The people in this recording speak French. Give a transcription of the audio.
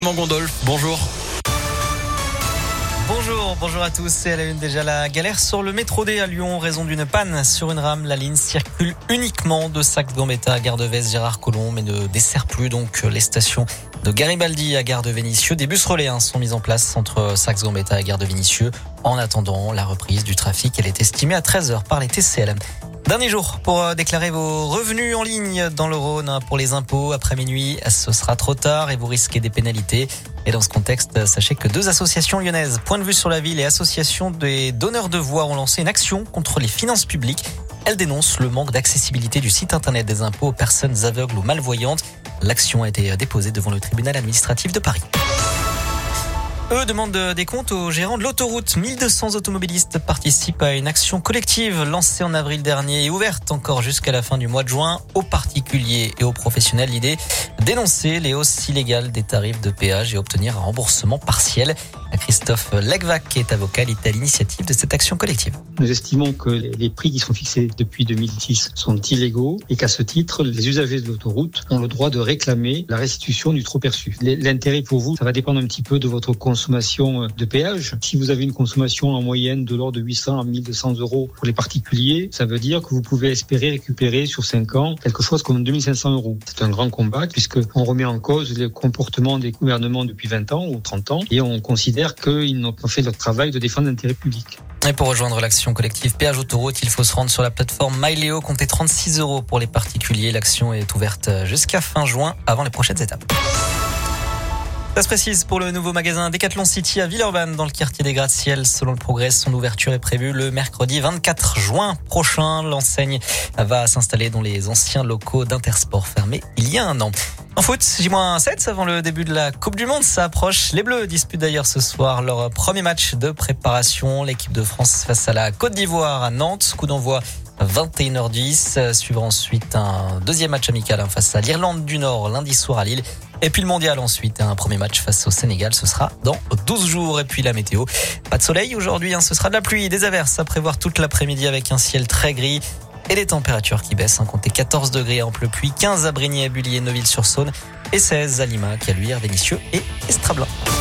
Gondolf, bonjour. Bonjour à tous. C'est à la une déjà la galère sur le métro D à Lyon en raison d'une panne sur une rame. La ligne circule uniquement de Saxe-Gambetta à Gare de Vez, Gérard Collomb, mais ne dessert plus donc les stations de Garibaldi à Gare de Vénissieux. Des bus relais sont mis en place entre Saxe-Gambetta et Gare de Vénissieux. En attendant la reprise du trafic, elle est estimée à 13h par les TCL. Dernier jour pour déclarer vos revenus en ligne dans le Rhône pour les impôts. Après minuit, ce sera trop tard et vous risquez des pénalités. Et dans ce contexte, sachez que 2 associations lyonnaises, Point de vue sur la ville et Association des donneurs de voix, ont lancé une action contre les finances publiques. Elles dénoncent le manque d'accessibilité du site internet des impôts aux personnes aveugles ou malvoyantes. L'action a été déposée devant le tribunal administratif de Paris. Eux demandent des comptes aux gérants de l'autoroute. 1200 automobilistes participent à une action collective lancée en avril dernier et ouverte encore jusqu'à la fin du mois de juin aux particuliers et aux professionnels. L'idée, dénoncer les hausses illégales des tarifs de péage et obtenir un remboursement partiel. Christophe Legvac est avocat, il est à l'initiative de cette action collective. Nous estimons que les prix qui sont fixés depuis 2006 sont illégaux et qu'à ce titre, les usagers de l'autoroute ont le droit de réclamer la restitution du trop perçu. L'intérêt pour vous, ça va dépendre un petit peu de votre consommation de péage. Si vous avez une consommation en moyenne de l'ordre de 800 à 1200 euros pour les particuliers, ça veut dire que vous pouvez espérer récupérer sur 5 ans quelque chose comme 2500 euros. C'est un grand combat puisqu'on remet en cause le comportement des gouvernements depuis 20 ans ou 30 ans et on considère qu'ils n'ont pas fait leur travail de défendre l'intérêt public. Et pour rejoindre l'action collective péage autoroute, il faut se rendre sur la plateforme MyLéo, comptez 36 € pour les particuliers. L'action est ouverte jusqu'à fin juin avant les prochaines étapes. Ça se précise pour le nouveau magasin Decathlon City à Villeurbanne dans le quartier des Gratte-Ciel. Selon le Progrès, son ouverture est prévue le mercredi 24 juin prochain. L'enseigne va s'installer dans les anciens locaux d'Intersport fermés il y a un an. En foot, J-7 avant le début de la Coupe du Monde, ça approche. Les Bleus disputent d'ailleurs ce soir leur premier match de préparation. L'équipe de France face à la Côte d'Ivoire à Nantes. Coup d'envoi 21h10. Suivra ensuite un deuxième match amical face à l'Irlande du Nord lundi soir à Lille. Et puis le mondial ensuite, un premier match face au Sénégal, ce sera dans 12 jours. Et puis la météo, pas de soleil aujourd'hui, ce sera de la pluie, des averses à prévoir toute l'après-midi avec un ciel très gris et des températures qui baissent. Comptez 14 degrés en Pleupuis, 15 à Brigny, à Bullier, Neuville-sur-Saône et 16 à Lima, Caluire, Vénissieux et Estrablin.